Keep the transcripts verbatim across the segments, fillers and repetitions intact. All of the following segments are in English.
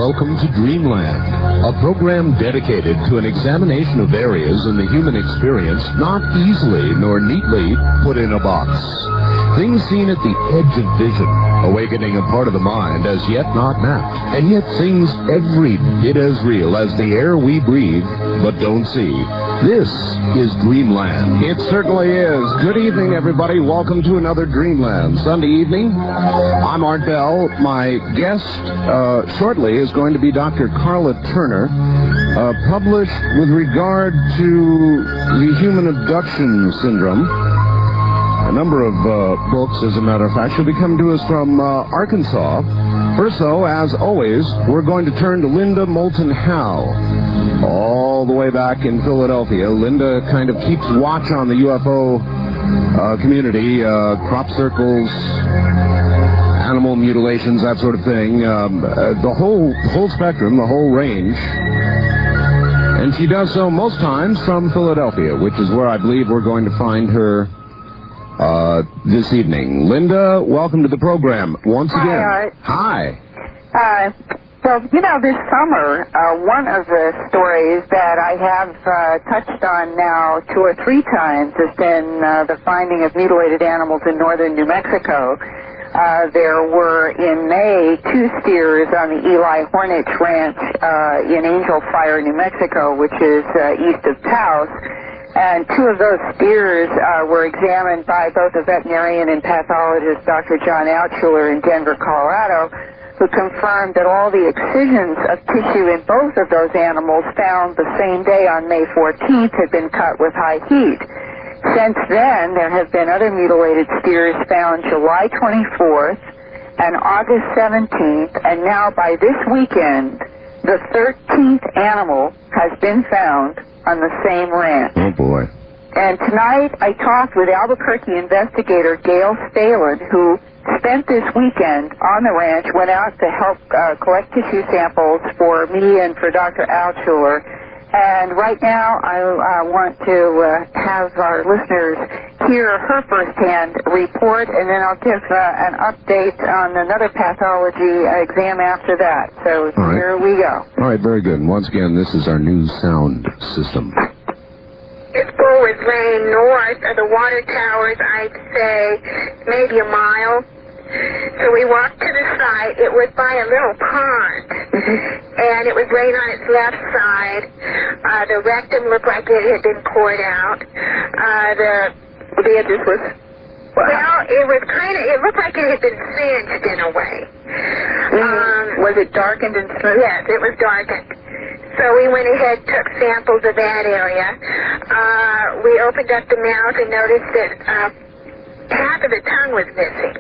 Welcome to Dreamland, a program dedicated to an examination of areas in the human experience not easily nor neatly put in a box. Things seen at the edge of vision, awakening a part of the mind as yet not mapped, and yet things every bit as real as the air we breathe but don't see. This is Dreamland. It certainly is. Good evening, everybody. Welcome to another Dreamland. Sunday evening. I'm Art Bell. My guest uh, shortly is going to be Doctor Carla Turner, uh, published with regard to the human abduction syndrome. A number of uh, books, as a matter of fact. She'll be coming to us from uh, Arkansas. First, though, as always, we're going to turn to Linda Moulton Howe. All the way back in Philadelphia, Linda kind of keeps watch on the U F O uh, community, uh, crop circles, animal mutilations, that sort of thing. Um, uh, the whole, whole spectrum, the whole range. And she does so most times from Philadelphia, which is where I believe we're going to find her Uh, this evening. Linda, welcome to the program once Hi, again. Art. Hi. Uh, so, you know, this summer, uh, one of the stories that I have uh, touched on now two or three times has been uh, the finding of mutilated animals in northern New Mexico. Uh, there were, in May, two steers on the Eli Hornich Ranch uh, in Angel Fire, New Mexico, which is uh, east of Taos. And two of those steers uh, were examined by both a veterinarian and pathologist, Doctor John Altshuler in Denver, Colorado, who confirmed that all the excisions of tissue in both of those animals found the same day on May fourteenth had been cut with high heat. Since then, there have been other mutilated steers found July twenty-fourth and August seventeenth, and now by this weekend, the thirteenth animal has been found on the same ranch. Oh, boy. And tonight I talked with Albuquerque investigator Gail Stalen, who spent this weekend on the ranch, went out to help uh, collect tissue samples for me and for Doctor Altshuler. And right now I uh, want to uh, have our listeners hear her firsthand report, and then I'll give uh, an update on another pathology exam after that. So All right. Here we go. All right, very good. And once again, this is our new sound system. It's full with rain north of the water towers, I'd say maybe a mile. So we walked to the site. It was by a little pond, and it was rain on its left side. Uh, the rectum looked like it had been poured out. Uh, the The edges was... well, it was kind of. It looked like it had been singed in a way. Um, Was it darkened and smooth? Yes, it was darkened. So we went ahead, took samples of that area. Uh, we opened up the mouth and noticed that uh, half of the tongue was missing.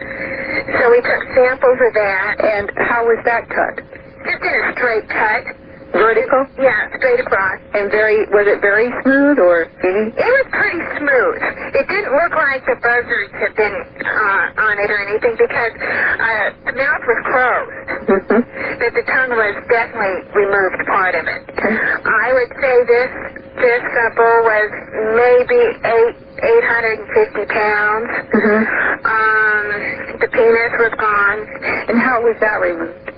So we took samples of that. And how was that cut? Just in a straight cut. Vertical? Yeah, straight across. And very, was it very smooth or? It was pretty smooth. It didn't look like the buzzards had been uh, on it or anything because uh, the mouth was closed. Mm-hmm. But the tongue was definitely removed part of it. I would say this this uh, bull was maybe eight eight hundred and fifty pounds. Mm-hmm. Um, the penis was gone. And how was that removed?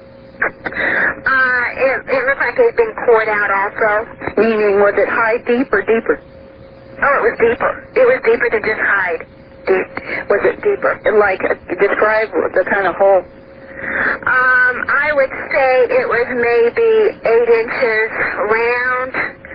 Uh, it, it looked like it had been poured out also. Meaning, was it high, deep, or deeper? Oh, it was deeper. It was deeper than just hide. Deep. Was it deeper? Like, uh, describe the kind of hole. Um, I would say it was maybe eight inches round,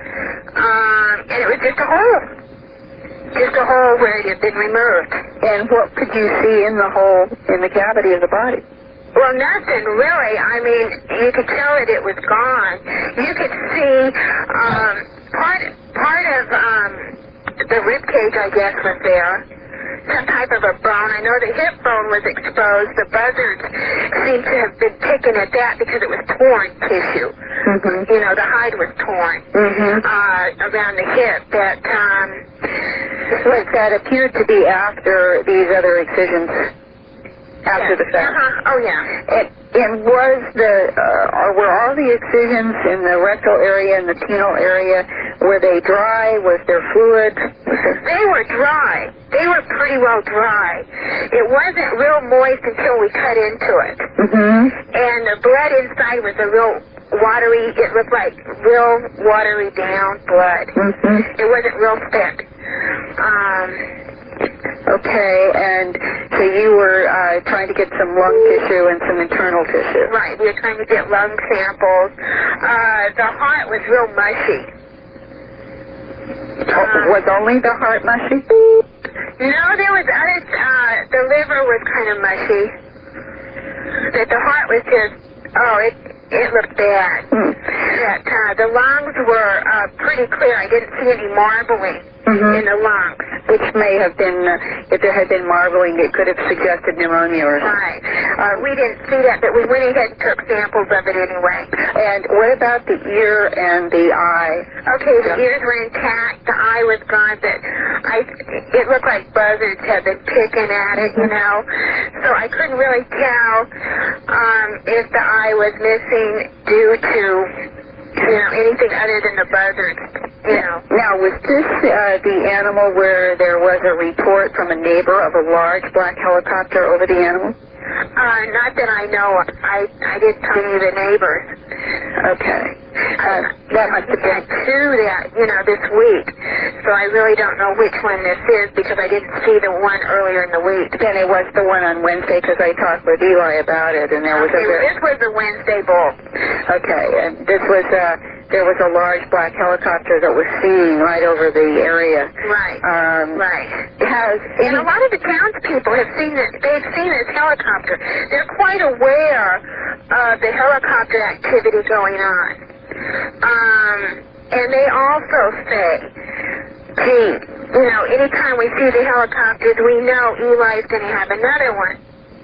um, and it was just a hole. Just a hole where it had been removed. And what could you see in the hole, in the cavity of the body? Well, nothing really. I mean, you could tell that it was gone. You could see um, part part of um, the rib cage, I guess, was there. Some type of a bone. I know the hip bone was exposed. The buzzards seemed to have been picking at that because it was torn tissue. Mm-hmm. You know, the hide was torn Mm-hmm. uh, around the hip. That um, Like that appeared to be after these other excisions. After yeah. the fact. Uh-huh. Oh, yeah. And, And was the, uh, or were all the excisions in the rectal area and the penile area, were they dry? Was there fluid? They were dry. They were pretty well dry. It wasn't real moist until we cut into it. Mm-hmm. And the blood inside was a real watery, it looked like real watery down blood. Mm-hmm. It wasn't real thick. Um... Okay, and so you were uh, trying to get some lung tissue and some internal tissue. Right, we were trying to get lung samples. Uh, the heart was real mushy. Oh, Uh, was only the heart mushy? no, there was other, uh, the liver was kind of mushy. But the heart was just, oh, it it looked bad. Hmm. That, uh, the lungs were uh, pretty clear. I didn't see any marbling Mhm. in the lungs. Which may have been, uh, if there had been marbling, it could have suggested pneumonia or something. Right. Uh, we didn't see that, but we went ahead and took samples of it anyway. And what about the ear and the eye? Okay, the ears were intact, the eye was gone, but I, it looked like buzzards had been picking at it, you know. So I couldn't really tell um, if the eye was missing due to, you know, anything other than the buzzards, you know. Now, was this uh, the animal where there was a report from a neighbor of a large black helicopter over the animal? Uh, not that I know of. I, I didn't talk to the neighbors. Okay. Uh, that must have had been... two that, you know, this week. So I really don't know which one this is because I didn't see the one earlier in the week. Then it was the one on Wednesday because I talked with Eli about it, and there was Okay, a... well, this was the Wednesday bull. Okay, and this was... Uh, there was a large black helicopter that was seen right over the area. Right. Um, Right. Has And any... a lot of the townspeople have seen it. They've seen this helicopter. They're quite aware of the helicopter activity going on. Um, and they also say, gee, you know, anytime we see the helicopters, we know Eli's going to have another one.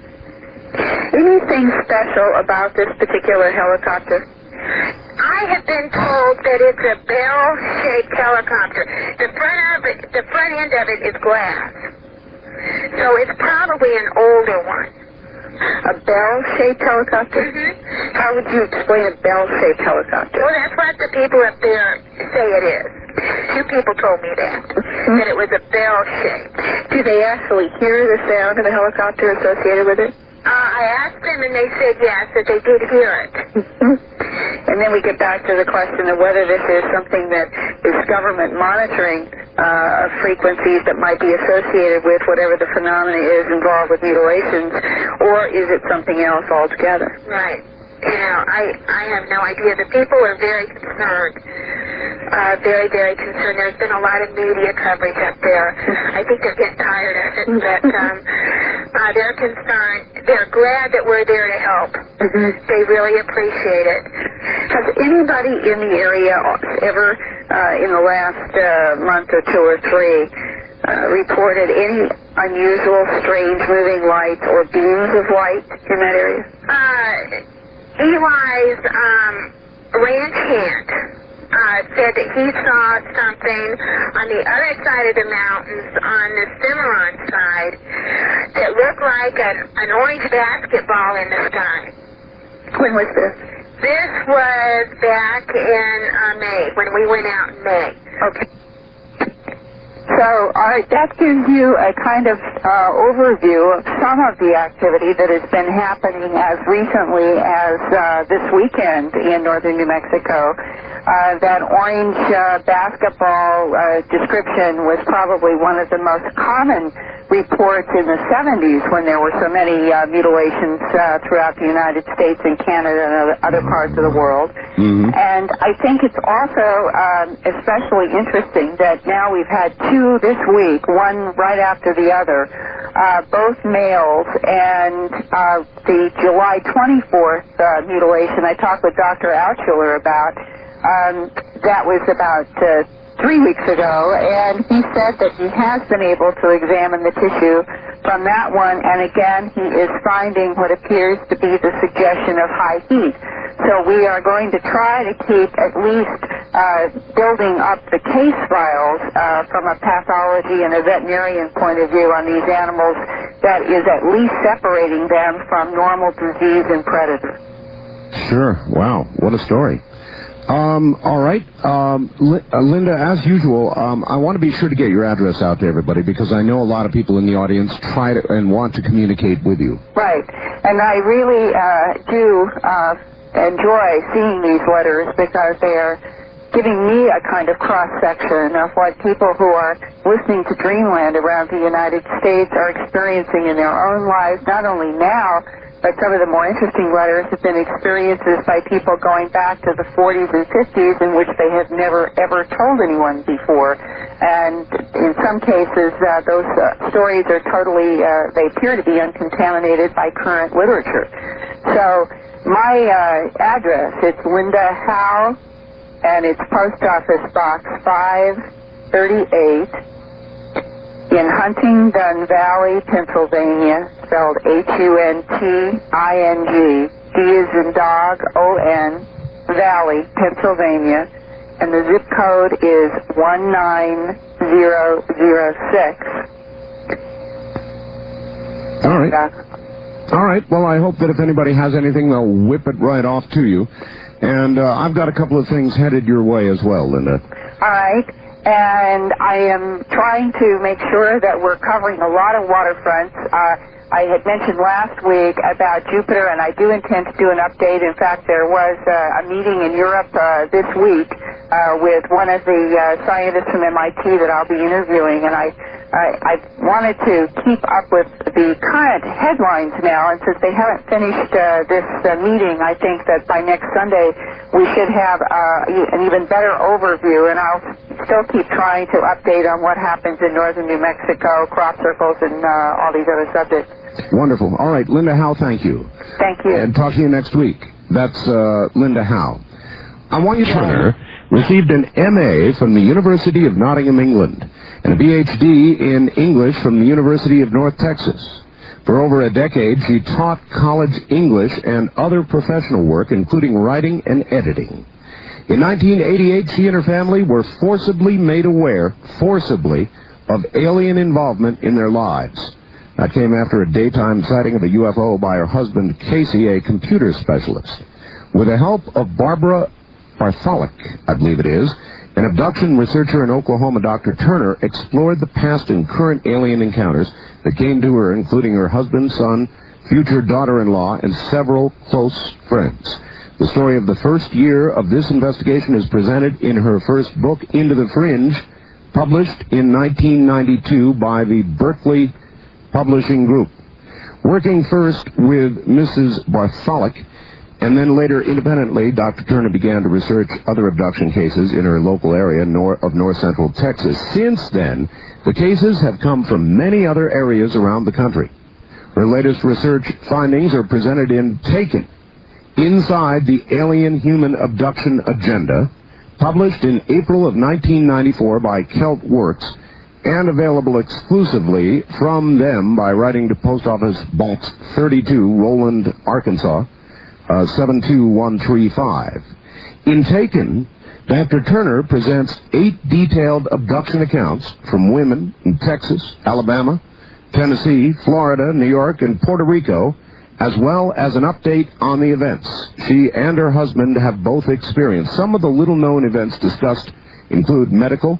Anything special about this particular helicopter? I have been told that it's a bell-shaped helicopter. The front of it, the front end of it is glass. So it's probably an older one. A bell-shaped helicopter? Mm-hmm. How would you explain a bell-shaped helicopter? Well, that's what the people up there say it is. Two people told me that, Mm-hmm. that it was a bell-shaped. Do they actually hear the sound of the helicopter associated with it? Uh, I asked them, and they said yes, that they did hear it. And then we get back to the question of whether this is something that is government monitoring uh, frequencies that might be associated with whatever the phenomena is involved with mutilations, or is it something else altogether? Right. You know, I, I have no idea. The people are very concerned. Uh, very, very concerned. There's been a lot of media coverage up there. I think they're getting tired of it, but um, uh, they're concerned. They're glad that we're there to help. Mm-hmm. They really appreciate it. Has anybody in the area ever, uh, in the last uh, month or two or three, uh, reported any unusual, strange moving lights or beams of light in that area? Uh, Eli's um, ranch hand uh, said that he saw something on the other side of the mountains on the Cimarron side that looked like an, an orange basketball in the sky. When was this? This was back in uh, May, when we went out in May. Okay. So, all right, that gives you a kind of uh, overview of some of the activity that has been happening as recently as uh, this weekend in northern New Mexico. Uh, that orange uh, basketball uh, description was probably one of the most common reports in the seventies when there were so many uh, mutilations uh, throughout the United States and Canada and other parts of the world. Mm-hmm. And I think it's also um, especially interesting that now we've had two this week, one right after the other, uh, both males, and uh, the July twenty-fourth uh, mutilation I talked with Doctor Altschuler about. Um, that was about uh, three weeks ago, and he said that he has been able to examine the tissue from that one, and again, he is finding what appears to be the suggestion of high heat. So we are going to try to keep at least uh, building up the case files uh, from a pathology and a veterinarian point of view on these animals that is at least separating them from normal disease and predator. Sure. Wow. What a story. Um, all right. Um, Li- uh, Linda, as usual, um, I want to be sure to get your address out to everybody because I know a lot of people in the audience try to and want to communicate with you. Right. And I really uh, do uh, enjoy seeing these letters because they are giving me a kind of cross-section of what people who are listening to Dreamland around the United States are experiencing in their own lives, not only now, but some of the more interesting letters have been experiences by people going back to the forties and fifties in which they have never, ever told anyone before. And in some cases, uh, those uh, stories are totally, uh, they appear to be uncontaminated by current literature. So my uh, address, it's Linda Howe, and it's Post Office Box five thirty-eight in Huntingdon Valley, Pennsylvania, spelled H U N T I N G, D is in dog, O N, Valley, Pennsylvania, and the zip code is one nine zero zero six. All right. Uh, All right. Well, I hope that if anybody has anything, they'll whip it right off to you. And uh, I've got a couple of things headed your way as well, Linda. All right. And I am trying to make sure that we're covering a lot of waterfronts. Uh, I had mentioned last week about Jupiter, and I do intend to do an update. In fact, there was uh, a meeting in Europe uh, this week uh, with one of the uh, scientists from M I T that I'll be interviewing, and I, I, I wanted to keep up with the current headlines now, and since they haven't finished uh, this uh, meeting, I think that by next Sunday we should have uh, an even better overview, and I'll still keep trying to update on what happens in northern New Mexico, crop circles, and uh, all these other subjects. Wonderful. All right, Linda Howe, thank you. Thank you. And talk to you next week. That's uh, Linda Howe. I want you to Turner received an M A from the University of Nottingham, England, and a B H D in English from the University of North Texas. For over a decade, she taught college English and other professional work, including writing and editing. In nineteen eighty-eight, she and her family were forcibly made aware, forcibly, of alien involvement in their lives. That came after a daytime sighting of a U F O by her husband, Casey, a computer specialist. With the help of Barbara Bartholic, I believe it is, an abduction researcher in Oklahoma, Doctor Turner, explored the past and current alien encounters that came to her, including her husband, son, future daughter-in-law, and several close friends. The story of the first year of this investigation is presented in her first book, Into the Fringe, published in nineteen ninety-two by the Berkeley Publishing Group. Working first with Missus Bartholic, and then later independently, Doctor Turner began to research other abduction cases in her local area north of north central Texas. Since then, the cases have come from many other areas around the country. Her latest research findings are presented in Taken, Inside the Alien Human Abduction Agenda, published in April of nineteen ninety-four by Celt Works, and available exclusively from them by writing to Post Office Box thirty-two, Roland, Arkansas, uh, seven two one three five. In Taken, Doctor Turner presents eight detailed abduction accounts from women in Texas, Alabama, Tennessee, Florida, New York, and Puerto Rico, as well as an update on the events she and her husband have both experienced. Some of the little-known events discussed include medical,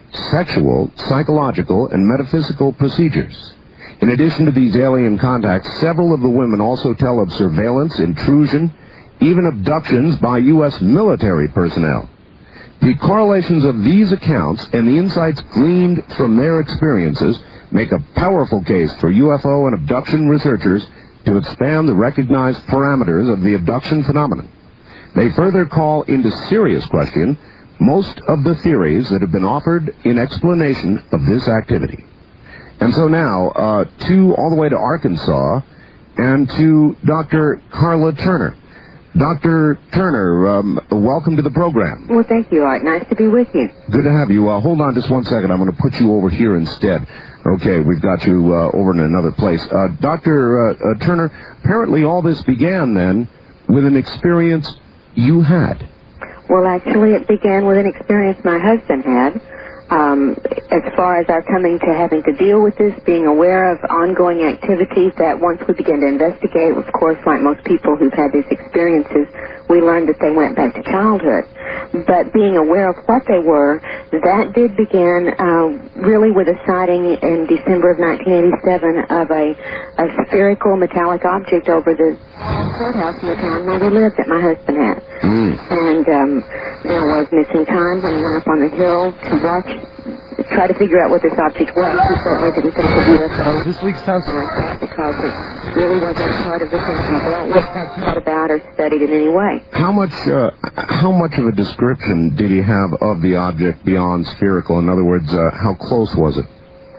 sexual, psychological, and metaphysical procedures. In addition to these alien contacts, several of the women also tell of surveillance, intrusion, even abductions by U S military personnel. The correlations of these accounts and the insights gleaned from their experiences make a powerful case for U F O and abduction researchers to expand the recognized parameters of the abduction phenomenon. They further call into serious question most of the theories that have been offered in explanation of this activity. And so now, uh, to all the way to Arkansas, and to Doctor Carla Turner. Doctor Turner, um, welcome to the program. Well, thank you, Art. Nice to be with you. Good to have you. Uh, hold on just one second. I'm going to put you over here instead. Okay, we've got you uh, over in another place. Uh, Doctor Uh, uh, Turner, apparently all this began then with an experience you had. Well, actually, it began with an experience my husband had. Um, as far as our coming to having to deal with this, being aware of ongoing activities that once we began to investigate, of course, like most people who've had these experiences, we learned that they went back to childhood. But being aware of what they were, that did begin uh, really with a sighting in December of nineteen eighty-seven of a, a spherical metallic object over the courthouse in the town where we lived that my husband had. Mm. And um, there was missing time when he went up on the hill to watch, try to figure out what this object was. He certainly didn't think of U F O. This week's sounds like that because it really wasn't part of the thing people thought about or studied in any way. How much, uh, how much of a description did he have of the object beyond spherical? In other words, uh, how close was it?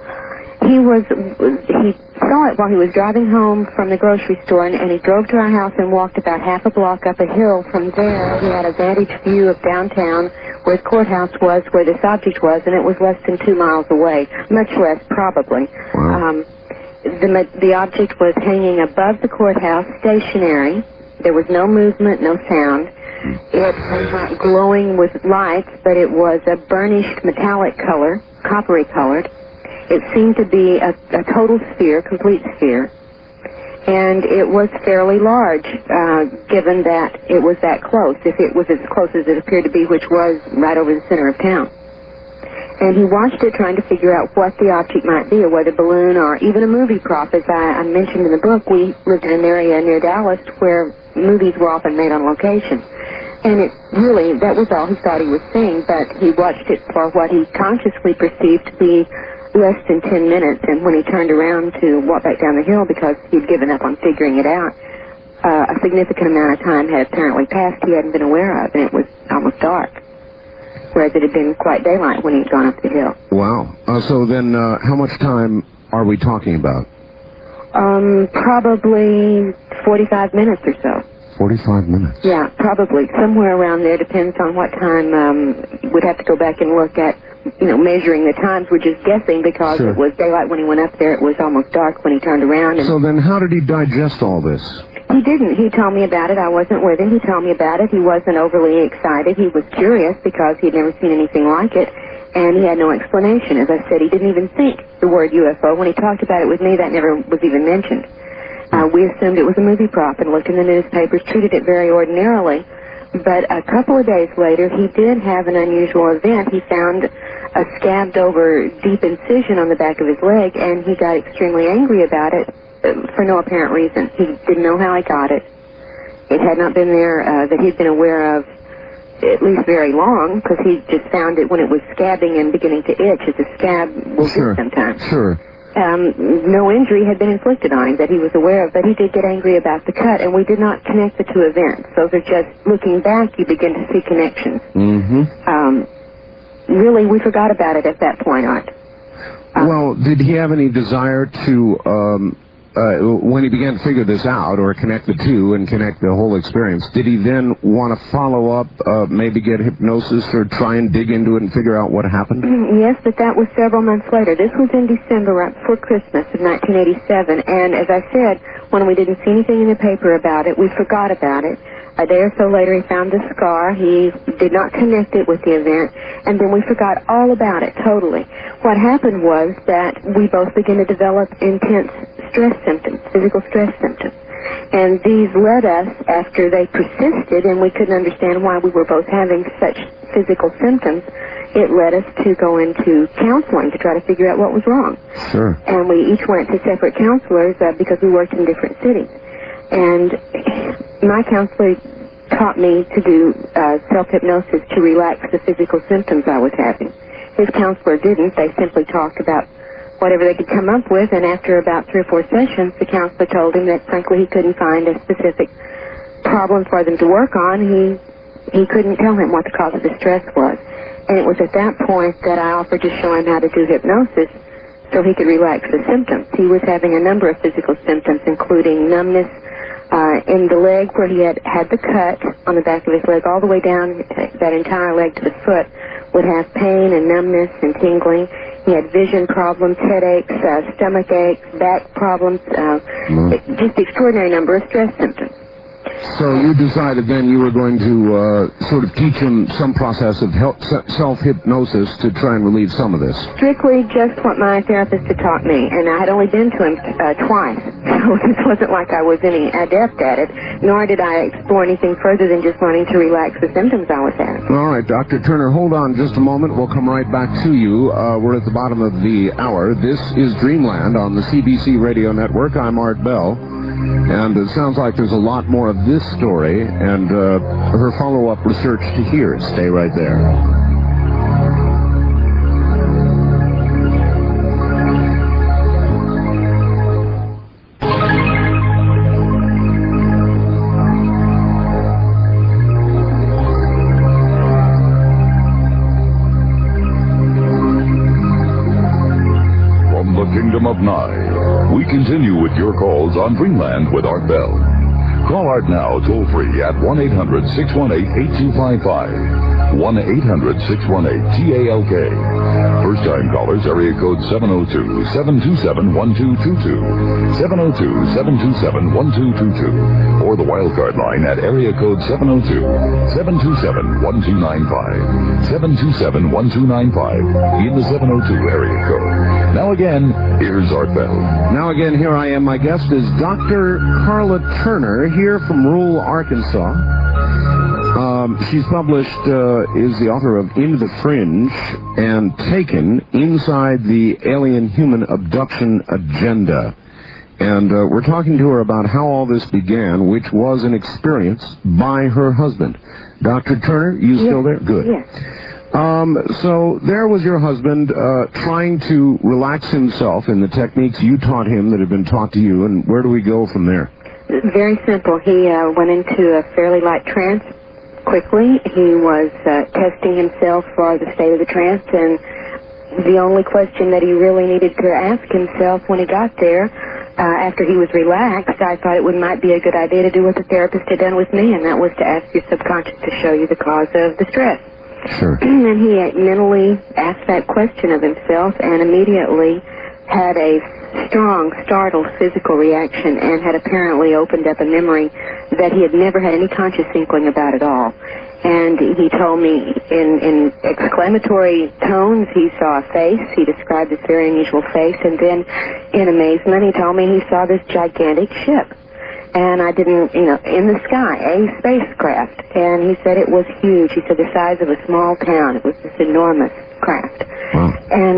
He was, he saw it while he was driving home from the grocery store, and, and he drove to our house and walked about half a block up a hill. From there, he had a vantage view of downtown where the courthouse was, where this object was, and it was less than two miles away, much less probably. Wow. Um, the, the object was hanging above the courthouse, stationary. There was no movement, no sound. It was not glowing with lights, but it was a burnished metallic color, coppery colored. It seemed to be a, a total sphere, complete sphere, and it was fairly large, uh, given that it was that close, if it was as close as it appeared to be, which was right over the center of town. And he watched it trying to figure out what the object might be, or whether a balloon or even a movie prop. As I, I mentioned in the book, we lived in an area near Dallas where movies were often made on location. And it really, that was all he thought he was seeing, but he watched it for what he consciously perceived to be less than ten minutes, and when he turned around to walk back down the hill because he'd given up on figuring it out, uh, a significant amount of time had apparently passed he hadn't been aware of, and it was almost dark, whereas it had been quite daylight when he'd gone up the hill. Wow. Uh, so then, uh, how much time are we talking about? Um, probably forty-five minutes or so. forty-five minutes. Yeah, probably. Somewhere around there, depends on what time. Um, we'd have to go back and look at, you know, measuring the times. We're just guessing because Sure. It was daylight when he went up there. It was almost dark when he turned around. And So then how did he digest all this? he didn't. He told me about it. I wasn't with him. He told me about it. He wasn't overly excited. He was curious because he'd never seen anything like it, and he had no explanation. As I said, he didn't even think the word U F O. When he talked about it with me, that never was even mentioned. Uh, we assumed it was a movie prop and looked in the newspapers, treated it very ordinarily. But a couple of days later, he did have an unusual event. He found a scabbed over deep incision on the back of his leg, and he got extremely angry about it uh, for no apparent reason. He didn't know how he got it. It had not been there uh, that he'd been aware of at least very long, because he just found it when it was scabbing and beginning to itch, as a scab will Sure. do sometimes. Sure. Um, no injury had been inflicted on him that he was aware of, but he did get angry about the cut, and we did not connect the two events. Those are just, looking back, you begin to see connections. Mm-hmm. Um, really, we forgot about it at that point, Art. Uh, Well, did he have any desire to, um, uh, when he began to figure this out, or connect the two and connect the whole experience, did he then want to follow up, uh, maybe get hypnosis or try and dig into it and figure out what happened? Yes, but that was several months later. This was in December, right before Christmas of nineteen eighty-seven, and as I said, when we didn't see anything in the paper about it, we forgot about it. A day or so later, he found the scar. He did not connect it with the event, and then we forgot all about it totally. What happened was that we both began to develop intense stress symptoms, physical stress symptoms. And these led us, after they persisted and we couldn't understand why we were both having such physical symptoms, it led us to go into counseling to try to figure out what was wrong. Sure. And we each went to separate counselors uh, because we worked in different cities. And my counselor taught me to do uh, self-hypnosis to relax the physical symptoms I was having. His counselor didn't. They simply talked about whatever they could come up with, and after about three or four sessions, the counselor told him that, frankly, he couldn't find a specific problem for them to work on. He he couldn't tell him what the cause of the stress was. And it was at that point that I offered to show him how to do hypnosis so he could relax the symptoms. He was having a number of physical symptoms, including numbness uh, in the leg where he had had the cut on the back of his leg, all the way down that entire leg to the foot, would have pain and numbness and tingling. He had vision problems, headaches, uh, stomach aches, back problems, uh, Mm. just extraordinary number of stress symptoms. So you decided then you were going to uh, sort of teach him some process of help, self-hypnosis to try and relieve some of this. Strictly just what my therapist had taught me, and I had only been to him uh, twice, so this wasn't like I was any adept at it, nor did I explore anything further than just wanting to relax the symptoms I was having. All right, Doctor Turner, hold on just a moment. We'll come right back to you. Uh, we're at the bottom of the hour. This is Dreamland on the C B C Radio Network. I'm Art Bell. And it sounds like there's a lot more of this story and uh, her follow-up research to hear. Stay right there. From the Kingdom of Nye, we continue with your calls on Dreamland with Art Bell. Call Art now toll-free at one eight hundred, six one eight, eight two five five. one eight hundred, six one eight, T A L K. First-time callers, area code seven oh two, seven two seven, one two two two. seven oh two, seven two seven, one two two two. Or the wildcard line at area code seven oh two, seven two seven, one two nine five. seven two seven, one two nine five in the seven oh two area code. Now again, here's Art Bell. Now again, here I am. My guest is Doctor Carla Turner, here from rural Arkansas. Um, she's published, uh, is the author of Into the Fringe and Taken, Inside the Alien Human Abduction Agenda. And uh, we're talking to her about how all this began, which was an experience by her husband. Doctor Turner, you yes. still there? Good. Yes. Um, so there was your husband uh, trying to relax himself in the techniques you taught him that had been taught to you, and where do we go from there? Very simple. He uh, went into a fairly light trance quickly. He was uh, testing himself for the state of the trance, and the only question that he really needed to ask himself when he got there, uh, after he was relaxed, I thought it would might be a good idea to do what the therapist had done with me, and that was to ask your subconscious to show you the cause of the stress. Sure. And he mentally asked that question of himself and immediately had a strong, startled physical reaction and had apparently opened up a memory that he had never had any conscious inkling about at all. And he told me in, in exclamatory tones he saw a face. He described this very unusual face. And then in amazement he told me he saw this gigantic ship. And I didn't, you know, in the sky, a spacecraft. And he said it was huge. He said the size of a small town. It was this enormous craft. Wow.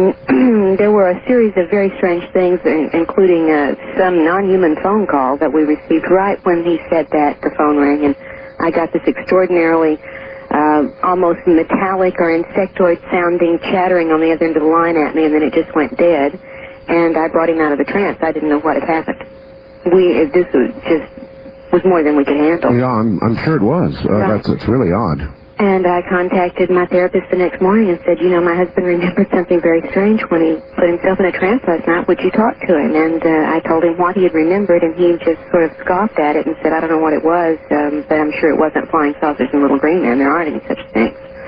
And there were a series of very strange things, including uh, some non-human phone call that we received right when he said that. The phone rang, and I got this extraordinarily uh, almost metallic or insectoid-sounding chattering on the other end of the line at me, and then it just went dead. And I brought him out of the trance. I didn't know what had happened. We, this was just was more than we could handle. Yeah, I'm, I'm sure it was. Uh, right. That's it's really odd. And I contacted my therapist the next morning and said, you know, my husband remembered something very strange when he put himself in a trance last night. Would you talk to him? And uh, I told him what he had remembered, and he just sort of scoffed at it and said, I don't know what it was, um, but I'm sure it wasn't flying saucers and little green men. There aren't any such things.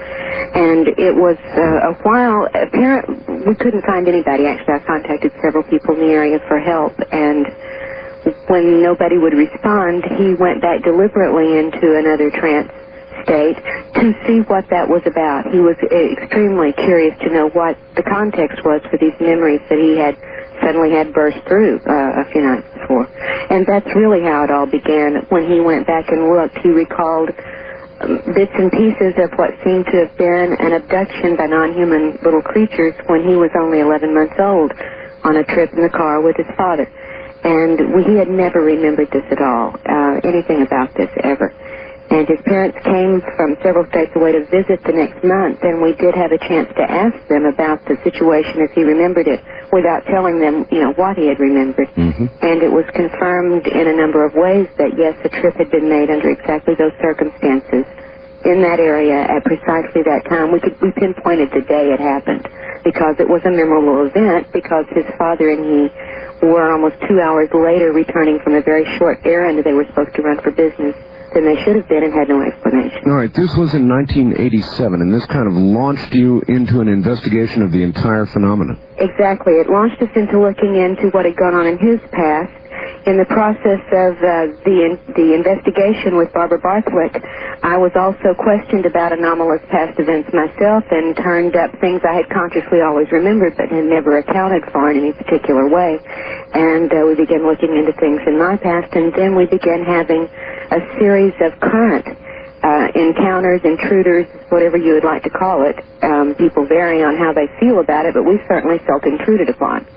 And it was uh, a while, apparent, we couldn't find anybody. Actually, I contacted several people in the area for help, and when nobody would respond, he went back deliberately into another trance state to see what that was about. He was extremely curious to know what the context was for these memories that he had suddenly had burst through uh, a few nights before. And that's really how it all began. When he went back and looked, he recalled um, bits and pieces of what seemed to have been an abduction by non-human little creatures when he was only eleven months old on a trip in the car with his father. And we, he had never remembered this at all, uh, anything about this ever. And his parents came from several states away to visit the next month, and we did have a chance to ask them about the situation as he remembered it without telling them, you know, what he had remembered. Mm-hmm. And it was confirmed in a number of ways that, yes, the trip had been made under exactly those circumstances in that area at precisely that time. We could we pinpointed the day it happened because it was a memorable event, because his father and he were almost two hours later returning from a very short errand they were supposed to run for business than they should have been and had no explanation. All right, this was in nineteen eighty-seven, and this kind of launched you into an investigation of the entire phenomenon. Exactly. It launched us into looking into what had gone on in his past. In the process of uh, the the investigation with Barbara Barthwick, I was also questioned about anomalous past events myself and turned up things I had consciously always remembered but had never accounted for in any particular way. And uh, we began looking into things in my past, and then we began having a series of current uh, encounters, intruders, whatever you would like to call it. Um, people vary on how they feel about it, but we certainly felt intruded upon.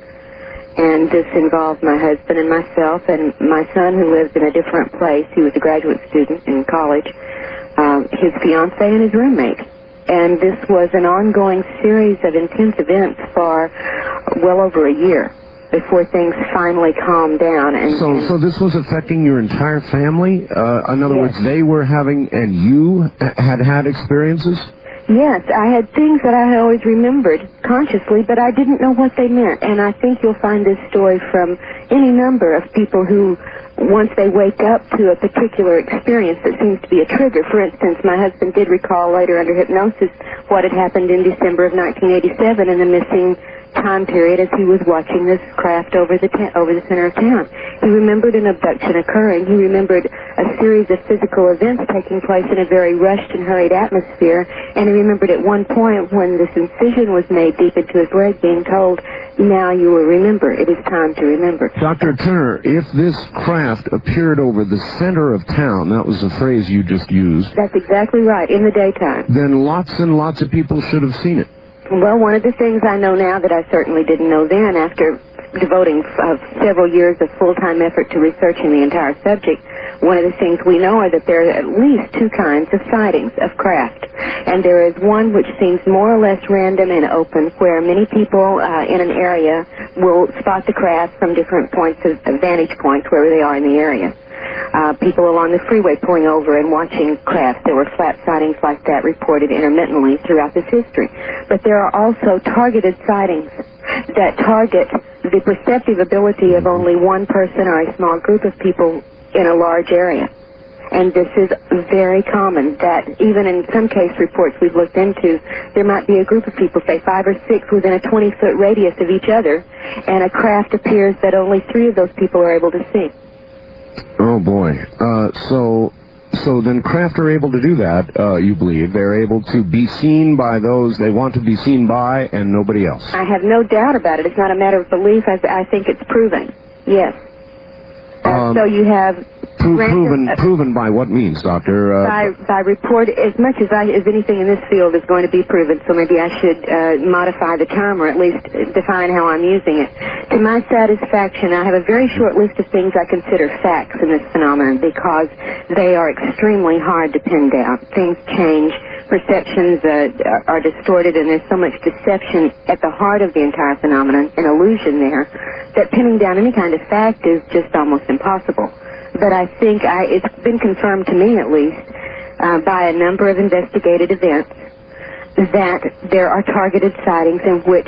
And this involved my husband and myself and my son, who lives in a different place. He was a graduate student in college, um, his fiancée, and his roommate. And this was an ongoing series of intense events for well over a year before things finally calmed down. And so, so this was affecting your entire family? Uh, in other yes. words, they were having, and you had had experiences? Yes, I had things that I had always remembered consciously, but I didn't know what they meant. And I think you'll find this story from any number of people who, once they wake up to a particular experience that seems to be a trigger. For instance, my husband did recall later under hypnosis what had happened in December of nineteen eighty-seven in the missing time period as he was watching this craft over the ta- over the center of town. He remembered an abduction occurring. He remembered a series of physical events taking place in a very rushed and hurried atmosphere, and he remembered at one point when this incision was made deep into his leg, being told, "Now you will remember. It is time to remember." Doctor Turner, if this craft appeared over the center of town, that was the phrase you just used. That's exactly right, in the daytime. Then lots and lots of people should have seen it. Well, one of the things I know now that I certainly didn't know then, after devoting uh, several years of full-time effort to researching the entire subject, one of the things we know are that there are at least two kinds of sightings of craft. And there is one which seems more or less random and open, where many people uh, in an area will spot the craft from different points of, of vantage points wherever they are in the area. Uh, people along the freeway pulling over and watching crafts. There were flat sightings like that reported intermittently throughout this history. But there are also targeted sightings that target the perceptive ability of only one person or a small group of people in a large area. And this is very common, that even in some case reports we've looked into, there might be a group of people, say five or six, within a twenty-foot radius of each other, and a craft appears that only three of those people are able to see. Oh, boy. Uh, so so then craft are able to do that, uh, you believe. They're able to be seen by those they want to be seen by and nobody else. I have no doubt about it. It's not a matter of belief. I, I think it's proven. Yes. Uh, Um, so you have... Pro- random, proven uh, proven by what means, Doctor? Uh, by, by report, as much as, I, as anything in this field is going to be proven, so maybe I should uh, modify the term or at least define how I'm using it. To my satisfaction, I have a very short list of things I consider facts in this phenomenon because they are extremely hard to pin down. Things change, perceptions uh, are distorted, and there's so much deception at the heart of the entire phenomenon, an illusion there, that pinning down any kind of fact is just almost impossible. But I think I, it's been confirmed to me, at least, uh, by a number of investigated events, that there are targeted sightings in which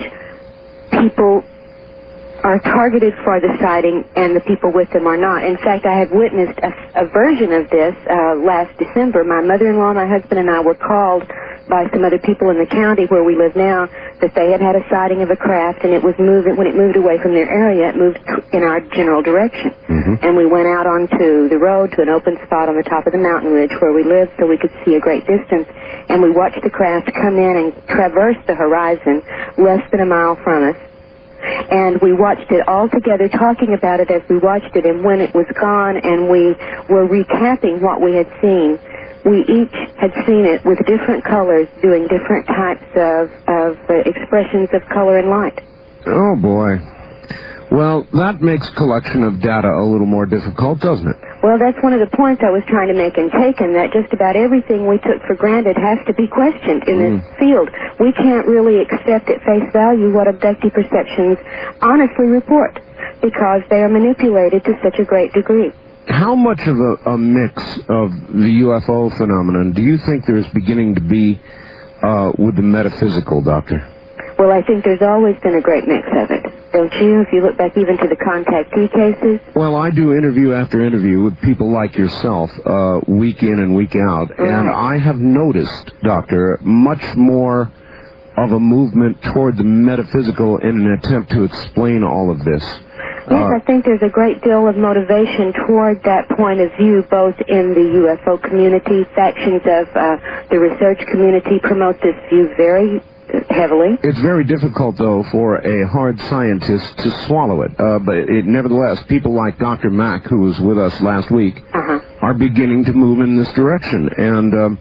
people are targeted for the sighting and the people with them are not. In fact, I have witnessed a, a version of this uh, last December. My mother-in-law, my husband, and I were called by some other people in the county where we live now that they had had a sighting of a craft, and it was moving, when it moved away from their area, it moved in our general direction. Mm-hmm. And we went out onto the road to an open spot on the top of the mountain ridge where we lived so we could see a great distance, and we watched the craft come in and traverse the horizon less than a mile from us. And we watched it all together, talking about it as we watched it, and when it was gone and we were recapping what we had seen, we each had seen it with different colors doing different types of, of uh, expressions of color and light. Oh, boy. Well, that makes collection of data a little more difficult, doesn't it? Well, that's one of the points I was trying to make in Taken, that just about everything we took for granted has to be questioned in mm. this field. We can't really accept at face value what abductee perceptions honestly report because they are manipulated to such a great degree. How much of a, a mix of the U F O phenomenon do you think there's beginning to be uh, with the metaphysical, Doctor? Well, I think there's always been a great mix of it, don't you? If you look back even to the contactee cases. Well, I do interview after interview with people like yourself, uh, week in and week out, right. And I have noticed, Doctor, much more of a movement toward the metaphysical in an attempt to explain all of this. Yes, I think there's a great deal of motivation toward that point of view, both in the U F O community. Factions of uh, the research community promote this view very heavily. It's very difficult, though, for a hard scientist to swallow it. Uh, but it, nevertheless, people like Doctor Mack, who was with us last week, uh-huh. are beginning to move in this direction. And um,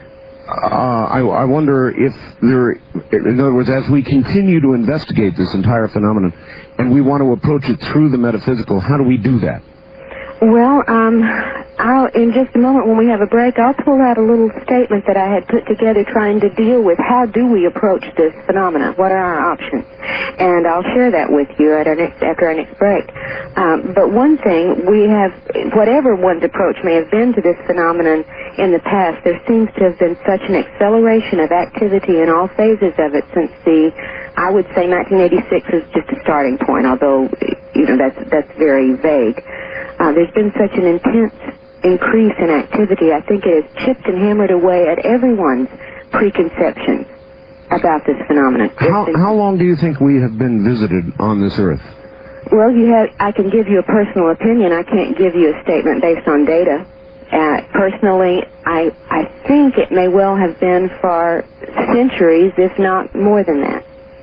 uh, I, I wonder if there, in other words, as we continue to investigate this entire phenomenon, and we want to approach it through the metaphysical, how do we do that? Well, um, I'll, in just a moment when we have a break, I'll pull out a little statement that I had put together trying to deal with how do we approach this phenomena, what are our options, and I'll share that with you at our next, after our next break. Um, but one thing, we have, whatever one's approach may have been to this phenomenon in the past, there seems to have been such an acceleration of activity in all phases of it since the, I would say nineteen eighty-six is just a starting point, although, you know, that's, that's very vague. Uh, there's been such an intense increase in activity. I think it has chipped and hammered away at everyone's preconceptions about this phenomenon. How, how long do you think we have been visited on this earth? Well, you have. I can give you a personal opinion. I can't give you a statement based on data. Uh, personally, I, I think it may well have been for centuries, if not more than that.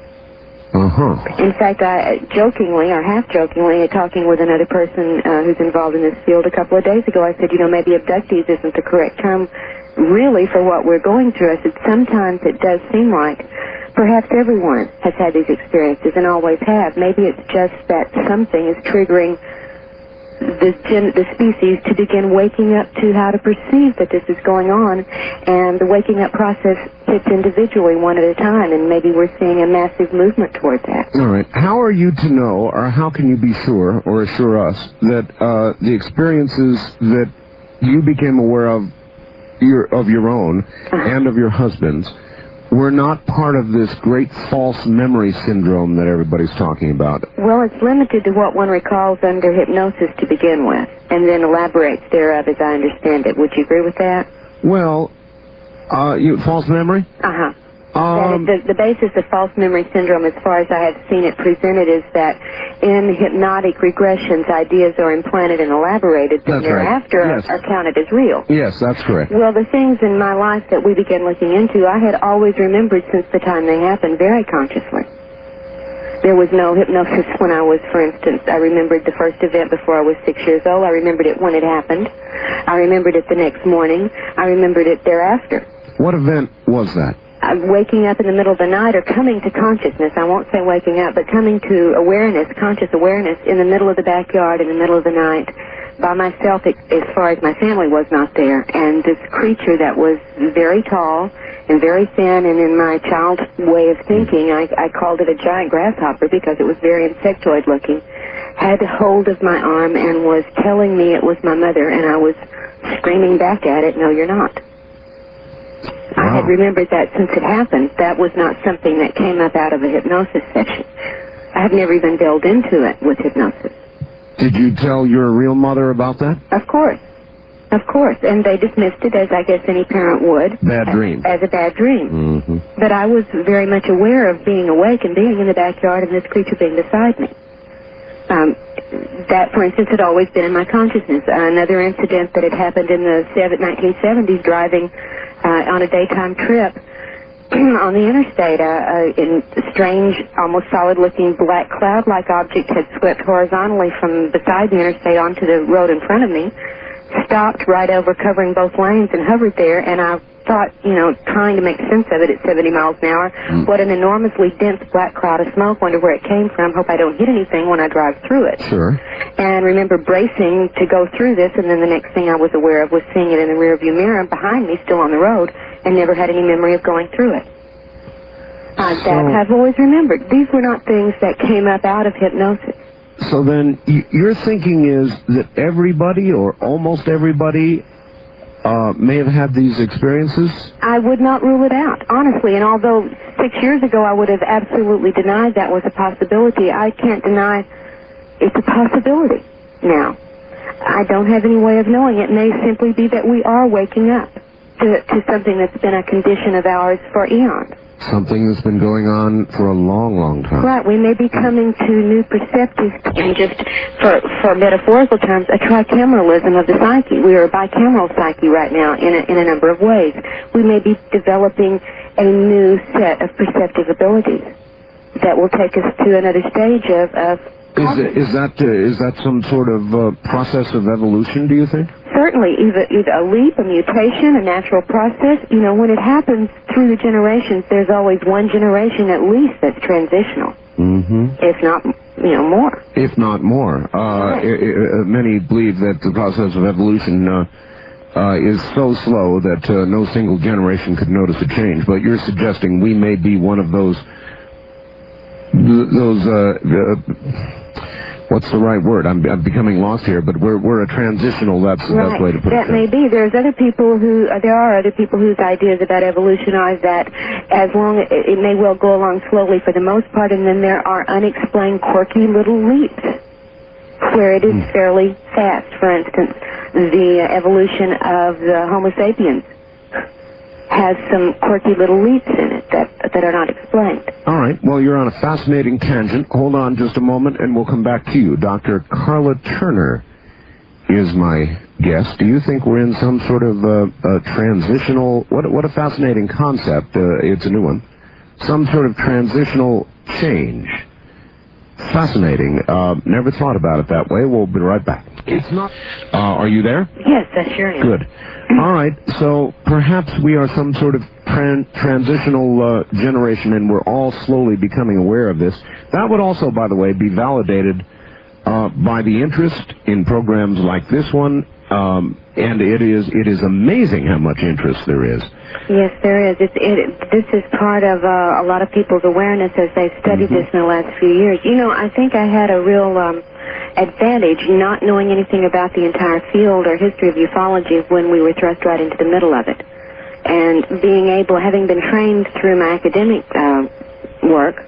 Uh-huh. In fact, I jokingly, or half-jokingly, talking with another person uh, who's involved in this field a couple of days ago, I said, you know, maybe abductees isn't the correct term really for what we're going through. I said, sometimes it does seem like perhaps everyone has had these experiences and always have. Maybe it's just that something is triggering the, gen- the species to begin waking up to how to perceive that this is going on, and the waking up process hits individually one at a time, and maybe we're seeing a massive movement towards that. All right. How are you to know, or how can you be sure, or assure us, that uh, the experiences that you became aware of your, of your own uh-huh. and of your husband's were not part of this great false memory syndrome that everybody's talking about? Well, it's limited to what one recalls under hypnosis to begin with, and then elaborates thereof as I understand it. Would you agree with that? Well, uh, you, false memory? Uh-huh. Um, that is the, the basis of false memory syndrome, as far as I have seen it presented, is that in hypnotic regressions, ideas are implanted and elaborated, and thereafter right. yes. are, are counted as real. Yes, that's correct. Well, the things in my life that we began looking into, I had always remembered since the time they happened very consciously. There was no hypnosis when I was, for instance, I remembered the first event before I was six years old. I remembered it when it happened. I remembered it the next morning. I remembered it thereafter. What event was that? Uh, waking up in the middle of the night, or coming to consciousness. I won't say waking up, but coming to awareness, conscious awareness, in the middle of the backyard, in the middle of the night, by myself, as far as my family was not there. And this creature that was very tall and very thin, and in my child's way of thinking, I, I called it a giant grasshopper because it was very insectoid looking, had hold of my arm and was telling me it was my mother, and I was screaming back at it, no, you're not. Wow. I had remembered that since it happened. That was not something that came up out of a hypnosis session. I have never even delved into it with hypnosis. Did you tell your real mother about that? Of course. Of course. And they dismissed it, as I guess any parent would. Bad dream. As, as a bad dream. Mm-hmm. But I was very much aware of being awake and being in the backyard and this creature being beside me. Um, that, for instance, had always been in my consciousness. Uh, another incident that had happened in the nineteen seventies, driving uh, on a daytime trip on the interstate, uh, uh, in a strange, almost solid-looking black cloud-like object had swept horizontally from beside the interstate onto the road in front of me, stopped right over, covering both lanes, and hovered there, and I thought, you know, trying to make sense of it at seventy miles an hour, mm. what an enormously dense black cloud of smoke, wonder where it came from, hope I don't hit anything when I drive through it. Sure. And remember bracing to go through this, and then the next thing I was aware of was seeing it in the rearview mirror behind me, still on the road, and never had any memory of going through it. Uh, so, that I've always remembered. These were not things that came up out of hypnosis. So then, y- your thinking is that everybody, or almost everybody, Uh, may have had these experiences? I would not rule it out, honestly. And although six years ago I would have absolutely denied that was a possibility, I can't deny it's a possibility now. I don't have any way of knowing. It may simply be that we are waking up to, to something that's been a condition of ours for eons. something that's been going on for a long, long time. Right, we may be coming to new perceptive, and just for, for metaphorical terms, a tricameralism of the psyche. We are a bicameral psyche right now in a, in a number of ways. We may be developing a new set of perceptive abilities that will take us to another stage of... of is, it, is, that, uh, is that some sort of uh, process of evolution, do you think? Certainly, either, either a leap, a mutation, a natural process. You know, when it happens through the generations, there's always one generation at least that's transitional, mm-hmm. if not, you know, more. If not more. Uh, right. I, I, many believe that the process of evolution uh, uh, is so slow that uh, no single generation could notice a change. But you're suggesting we may be one of those, those, uh, uh what's the right word? I'm, I'm becoming lost here, but we're we're a transitional. That's the right. best way to put that it. That may be. There's other people who uh, there are other people whose ideas about evolution are that as long it, it may well go along slowly for the most part, and then there are unexplained, quirky little leaps where it is hmm. fairly fast. For instance, the uh, evolution of the Homo sapiens has some quirky little leaps in it that that are not explained. All right. Well, you're on a fascinating tangent. Hold on just a moment, and we'll come back to you. Doctor Karla Turner is my guest. Do you think we're in some sort of uh, a transitional... What, what a fascinating concept. Uh, it's a new one. Some sort of transitional change. Fascinating. Uh, never thought about it that way. We'll be right back. It's not... Uh, are you there? Yes, I sure am. Good. All right, so perhaps we are some sort of tran transitional uh, generation, and we're all slowly becoming aware of this. That would also, by the way, be validated uh, by the interest in programs like this one, um, and it is it is amazing how much interest there is. Yes, there is. It's, it, this is part of uh, a lot of people's awareness as they studied mm-hmm. this in the last few years. You know, I think I had a real... Um, advantage not knowing anything about the entire field or history of ufology when we were thrust right into the middle of it. And being able, having been trained through my academic uh, work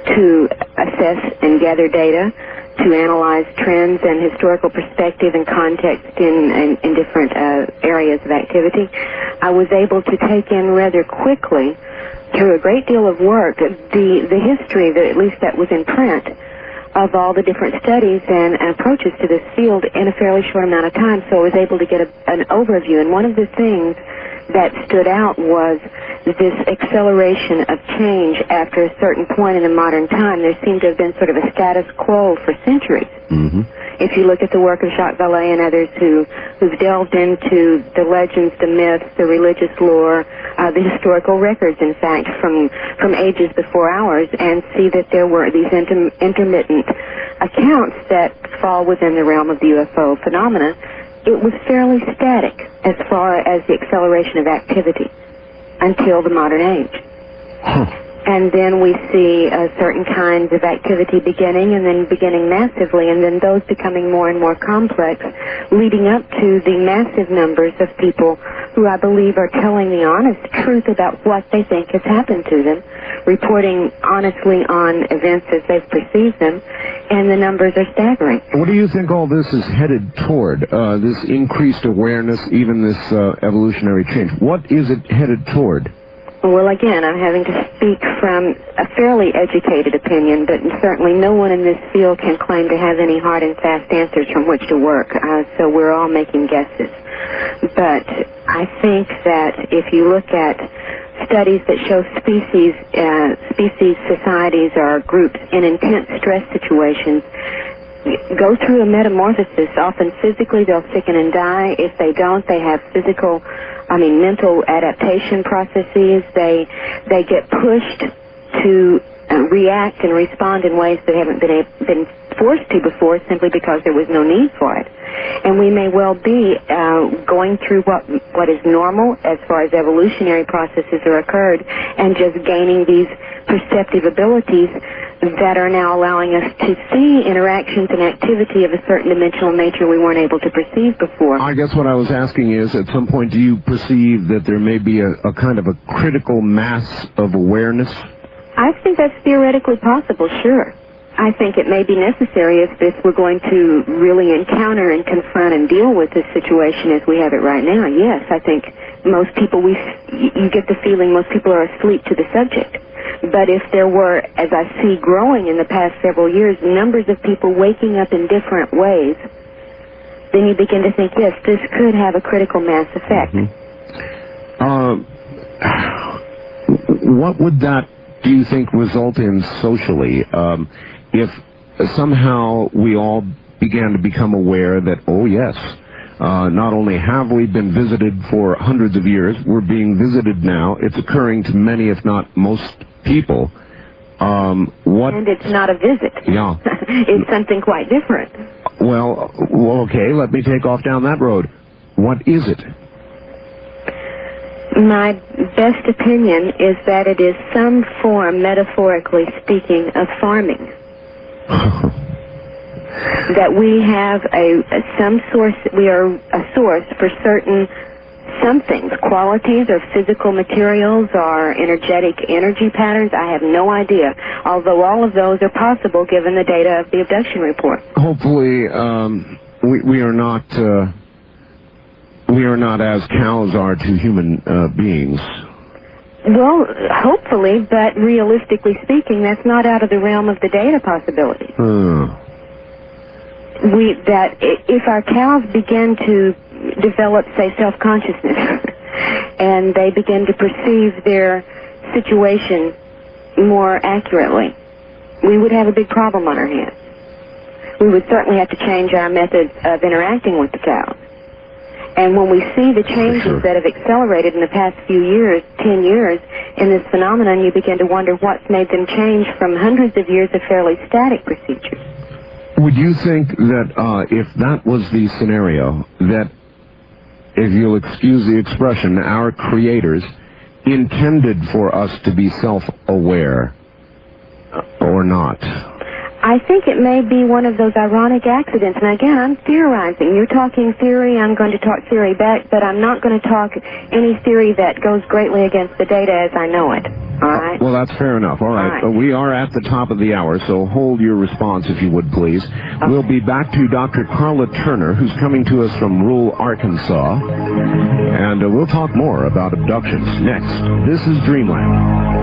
to assess and gather data, to analyze trends and historical perspective and context in, in, in different uh, areas of activity, I was able to take in rather quickly, through a great deal of work, the, the history, that at least that was in print, of all the different studies and, and approaches to this field in a fairly short amount of time, so I was able to get a, an overview. And one of the things that stood out was this acceleration of change after a certain point in the modern time. There seemed to have been sort of a status quo for centuries. Mm-hmm. If you look at the work of Jacques Vallée and others who, who've delved into the legends, the myths, the religious lore, uh, the historical records, in fact, from, from ages before ours, and see that there were these inter intermittent accounts that fall within the realm of the U F O phenomena, it was fairly static as far as the acceleration of activity until the modern age. Huh. And then we see uh, certain kinds of activity beginning, and then beginning massively, and then those becoming more and more complex, leading up to the massive numbers of people who I believe are telling the honest truth about what they think has happened to them, reporting honestly on events as they've perceived them, and the numbers are staggering. What do you think all this is headed toward, uh, this increased awareness, even this uh, evolutionary change? What is it headed toward? Well, again, I'm having to speak from a fairly educated opinion, but certainly no one in this field can claim to have any hard and fast answers from which to work, uh, so we're all making guesses. But I think that if you look at studies that show species, uh, species societies or groups in intense stress situations go through a metamorphosis, often physically they'll sicken and die. If they don't, they have physical I mean, mental adaptation processes. They they get pushed to uh, react and respond in ways that haven't been a, been forced to before, simply because there was no need for it. And we may well be uh, going through what what is normal as far as evolutionary processes are occurred, and just gaining these perceptive abilities that are now allowing us to see interactions and activity of a certain dimensional nature we weren't able to perceive before. I guess what I was asking is, at some point, do you perceive that there may be a, a kind of a critical mass of awareness? I think that's theoretically possible, sure. I think it may be necessary if, if we're going to really encounter and confront and deal with this situation as we have it right now. Yes, I think most people, we, you get the feeling most people are asleep to the subject. But if there were, as I see growing in the past several years, numbers of people waking up in different ways, then you begin to think, yes, this could have a critical mass effect. Mm-hmm. uh, what would that, do you think, result in socially? Um, if somehow we all began to become aware that, oh yes, uh, not only have we been visited for hundreds of years, we're being visited now. It's occurring to many, if not most people. Um, what? And it's not a visit. Yeah. It's something quite different. Well, well, okay, let me take off down that road. What is it? My best opinion is that it is some form, metaphorically speaking, of farming. That we have a, a some source, we are a source for certain somethings, qualities or physical materials or energetic energy patterns. I have no idea, although all of those are possible given the data of the abduction report. Hopefully, um, we, we are not uh, we are not as cows are to human uh, beings. Well, hopefully, but realistically speaking, that's not out of the realm of the data possibilities. Hmm. We that i- if our cows begin to develop, say, self-consciousness, and they begin to perceive their situation more accurately, we would have a big problem on our hands. We would certainly have to change our methods of interacting with the cows. And when we see the changes sure. that have accelerated in the past few years, ten years, in this phenomenon, you begin to wonder what's made them change from hundreds of years of fairly static procedures. Would you think that uh, if that was the scenario, that, if you'll excuse the expression, our creators intended for us to be self-aware or not? I think it may be one of those ironic accidents. And again, I'm theorizing. You're talking theory, I'm going to talk theory back, but I'm not going to talk any theory that goes greatly against the data as I know it. All right? Well, that's fair enough. All right. All right. Uh, we are at the top of the hour, so hold your response if you would, please. Okay. We'll be back to Doctor Carla Turner, who's coming to us from rural Arkansas. And uh, we'll talk more about abductions next. This is Dreamland.